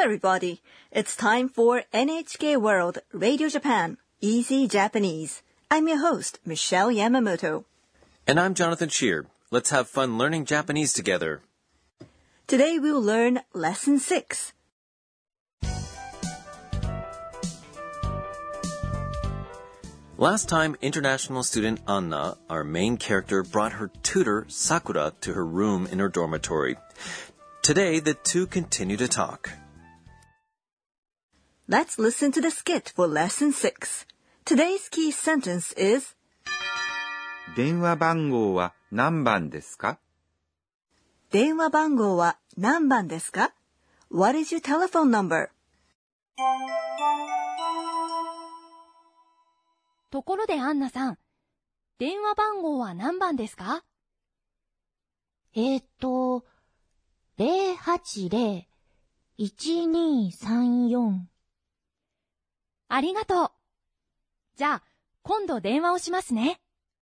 everybody. It's time for NHK World Radio Japan Easy Japanese. I'm your host, Michelle Yamamoto. And I'm Jonathan Shear. Let's have fun learning Japanese together. Today we'll learn Lesson 6. Last time, international student Anna, our main character, brought her tutor, Sakura, to her room in her dormitory. Today, the two continue to talk. Let's listen to the skit for Lesson 6. Today's key sentence is 電話番号は何番ですか? 電話番号は何番ですか? What is your telephone number? ところでアンナさん、電話番号は何番ですか？080-1234。ありがとう。じゃあ、今度電話をしますね。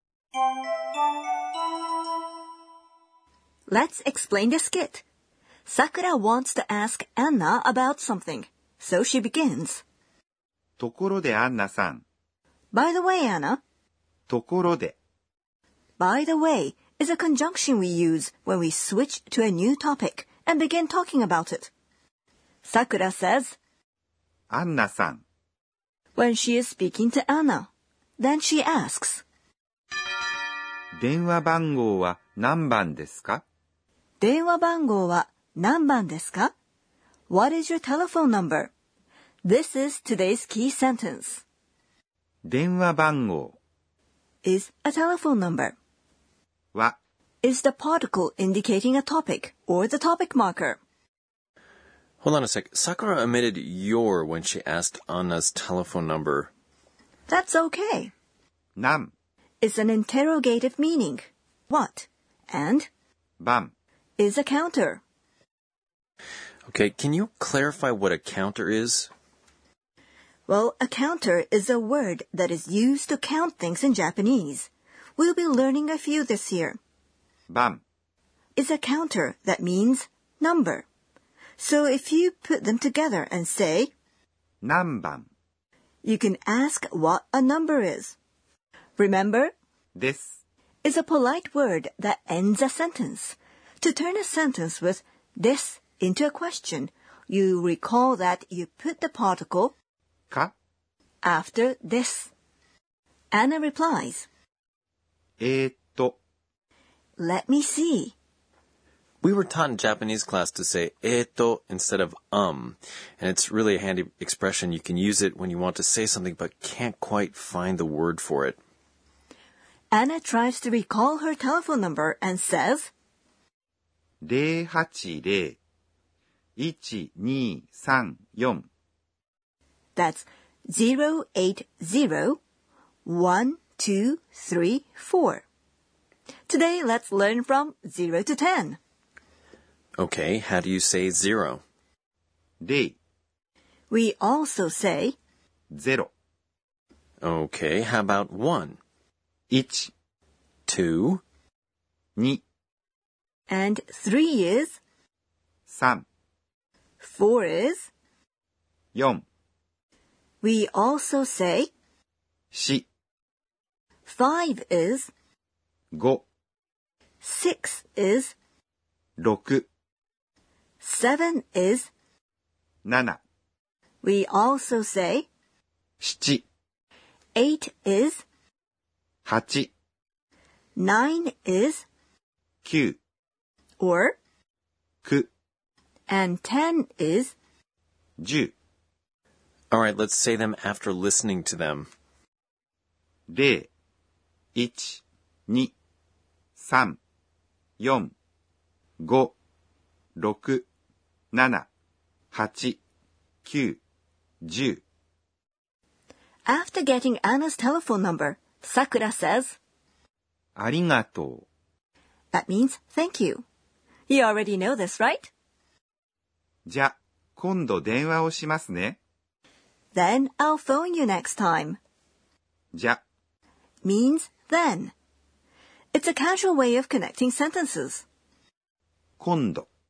Let's explain the skit. Sakura wants to ask Anna about something, so she begins. ところでアンナさん。 By the way, Anna. ところで。 By the way is a conjunction we use when we switch to a new topic and begin talking about it. Sakura says, アンナさん。 when she is speaking to Anna. Then she asks, 電話番号は何番ですか? 電話番号は何番ですか? What is your telephone number? This is today's key sentence. 電話番号 is a telephone number. は is the particle indicating a topic or the topic marker. Hold on a sec. Sakura omitted your when she asked Anna's telephone number. That's okay. 何 is an interrogative meaning. What? And 番 is a counter. Okay, can you clarify what a counter is? Well, a counter is a word that is used to count things in Japanese. We'll be learning a few this year. 番 is a counter that means number. So if you put them together and say, 何番 you can ask what a number is. Remember, です is a polite word that ends a sentence. To turn a sentence with this into a question, you recall that you put the particle か after this. Anna replies, 'Let me see.' We were taught in Japanese class to say eto instead of and it's really a handy expression. You can use it when you want to say something but can't quite find the word for it. Anna tries to recall her telephone number and says, 080-1234. That's 080-1234. Today, let's learn from 0 to 10. Okay, how do you say 0? 0 We also say 0 Okay, how about 1? 1 2? 2 and 3 is 3 4 is 4 we also say 4 5 is 5 6 is 6 7 is 7 we also say 7 8 is 8 9 is 9 or 9 and 10 is 10 All right, let's say them after listening to them. 0 1 2 3 4 5 6 7 8 9 10 After getting Anna's telephone number, Sakura says, ありがとう that means thank you. You already know this, right? じゃ、今度電話をしますね Then I'll phone you next time. じゃ means then. It's a casual way of connecting sentences. 今度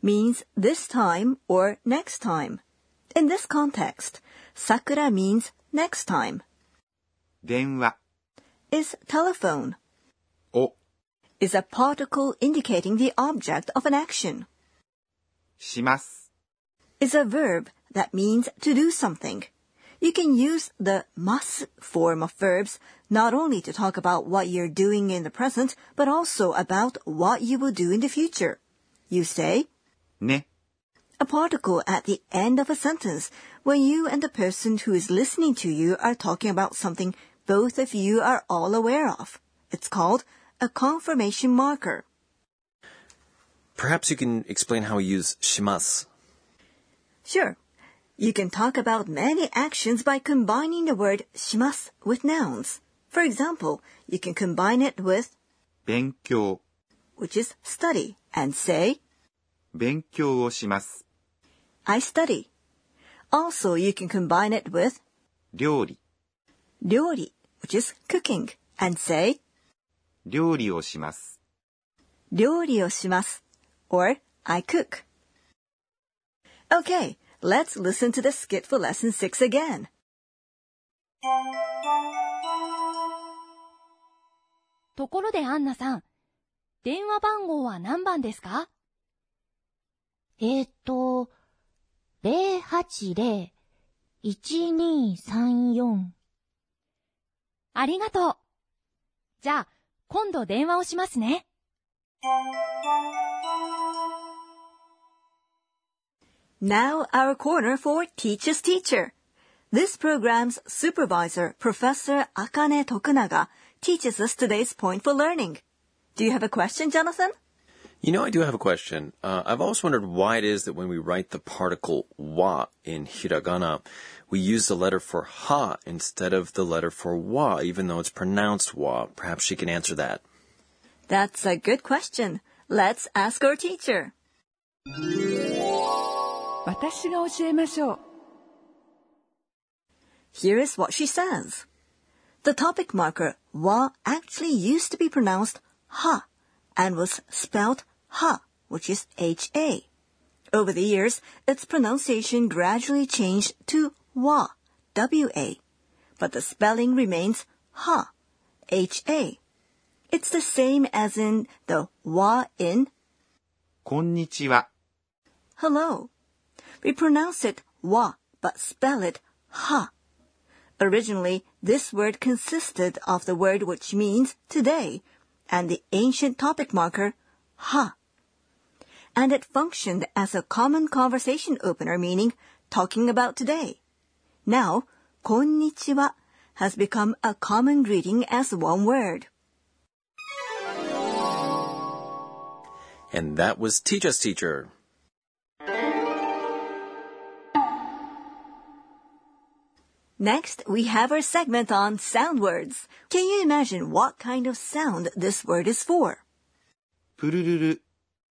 means this time or next time. In this context, sakura means next time. 電話 Is telephone. を Is a particle indicating the object of an action. します Is a verb that means to do something. You can use the mas form of verbs not only to talk about what you're doing in the present, but also about what you will do in the future. You say, ね a particle at the end of a sentence when you and the person who is listening to you are talking about something both of you are all aware of. It's called a confirmation marker. Perhaps you can explain how we use します. Sure. You can talk about many actions by combining the word します with nouns. For example, you can combine it with 勉強 which is study, and say, 勉強をします I study. Also, you can combine it with 料理料理, which is cooking, and say, 料理をします料理をします, or I cook. Okay, let's listen to the skit for lesson 6 again. ところでアンナさん、電話番号は何番ですか 080-1234。 ありがとう。じゃあ、今度電話をしますね。 Now our corner for Teacher's Teacher. This program's supervisor, Professor Akane Tokunaga, teaches us today's point for learning. Do you have a question, Jonathan? You know, I do have a question. I've always wondered why it is that when we write the particle wa in hiragana, we use the letter for ha instead of the letter for wa, even though it's pronounced wa. Perhaps she can answer that. That's a good question. Let's ask our teacher. 私が教えましょう。 Here is what she says. The topic marker wa actually used to be pronounced ha and was spelled ha, which is H-A. Over the years, its pronunciation gradually changed to wa, W-A, but the spelling remains ha, H-A. It's the same as in the wa in こんにちは hello. We pronounce it wa, but spell it ha. Originally, this word consisted of the word which means today and the ancient topic marker ha. And it functioned as a common conversation opener meaning talking about today. Now, こんにちは has become a common greeting as one word. And that was Teach Us Teacher. Next, we have our segment on sound words. Can you imagine what kind of sound this word is for? プルルル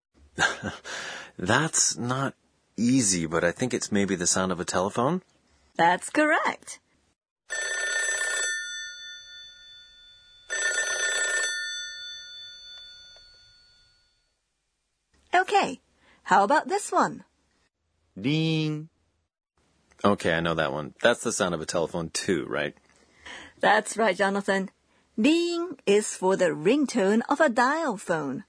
That's not easy, but I think it's maybe the sound of a telephone. That's correct. Okay, how about this one? リーン Okay, I know that one. That's the sound of a telephone too, right? That's right, Jonathan. Ring is for the ringtone of a dial phone.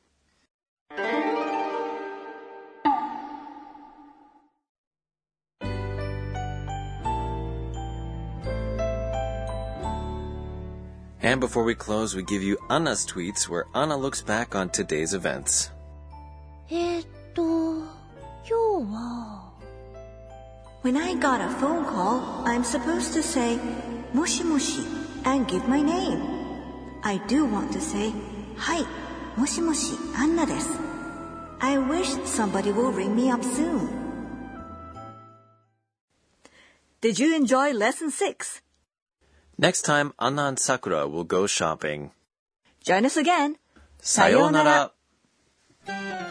And before we close, we give you Anna's tweets where Anna looks back on today's events. 今日は When I got a phone call, I'm supposed to say, もしもし and give my name. I do want to say, はい、もしもし、アンナです。I wish somebody will ring me up soon. Did you enjoy lesson 6? Next time, Anna and Sakura will go shopping. Join us again. さようなら。